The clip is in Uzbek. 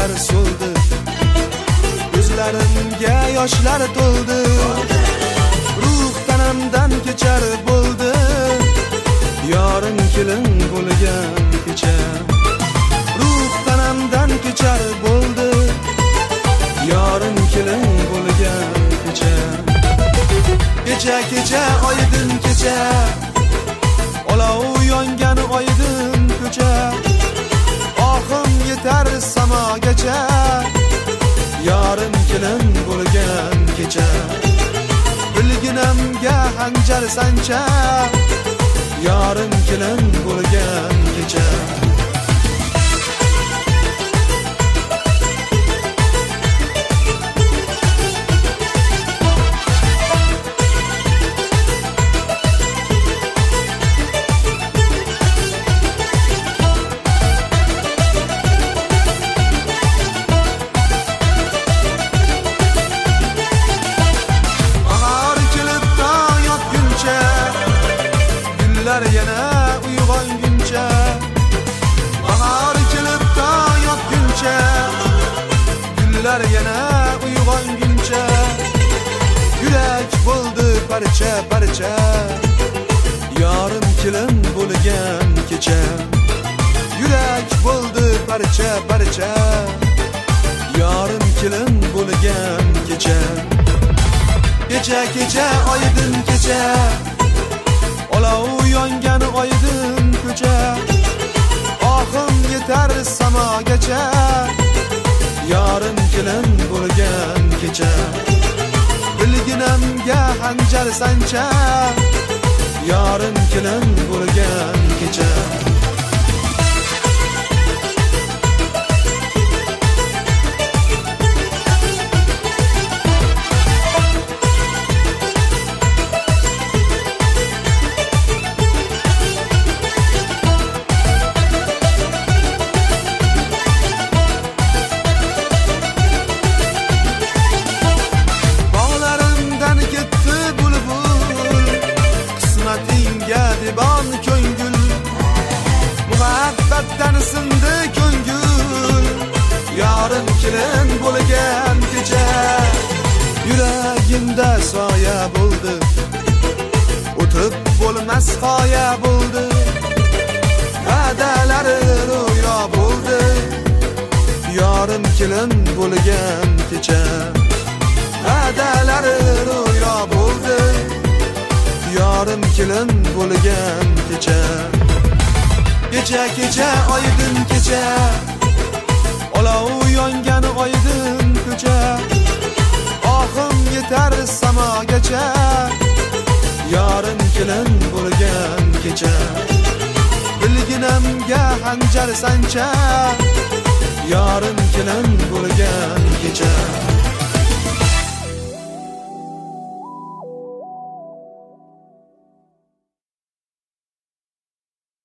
gullar so'ldi, ko'zlarimga yoshlar to'ldi. Ruh tanamdan kechar bo'ldi, yorim kelin bo'lgan kecha. Ruh tanamdan kechar bo'ldi, yorim kelin bo'lgan kecha. Kecha kecha oydin kecha, olov yongan oydin ko'cha. Ohim yetar samogacha, yorim kelin bo'lgan kecha. Bilginamga hanjar sancha, yorim kelin bo'lgan kecha. Yana uyg'onguncha, bahor kelib tong yotguncha, gullar yana uyg'onguncha, yurak bo'ldi parcha parcha, yorim kelin bo'lgan kecha. Yurak bo'ldi parcha parcha, yorim kelin bo'lgan kecha. Kecha kecha oydin kecha, olov yongan oydin ko'cha. Ohim yetar samogacha, yorim kelin bo'lgan kecha. Bilginamga hanjar sancha, yorim kelin bo'lgan kecha. Dibon ko'ngil, muhabbatdan sindi ko'ngil, yorim kelin bo'lgan kecha. Yuragimda soya bo'ldi, o'tib bo'lmas qoya bo'ldi. Va'dalari ro'yo bo'ldi, yorim kelin bo'lgan kecha. Va'dalari ro'yo bo'ldi, yorim kelin bo'lgan kecha. Kecha kecha oydin kecha, olov yongan oydin ko'cha. Ohim yetar samogacha, yorim kelin bo'lgan kecha. Bilginamga hanjar sancha, yorim kelin bo'lgan